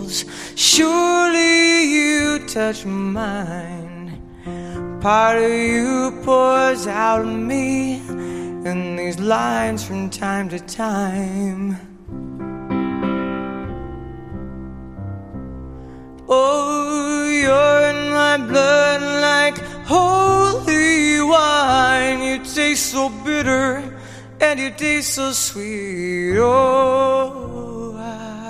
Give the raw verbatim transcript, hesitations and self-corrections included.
feels. Surely you touch mine. Part of you pours out of me in these lines from time to time. Oh, you're in my blood like holy wine. You taste so bitter and you taste so sweet. Oh, I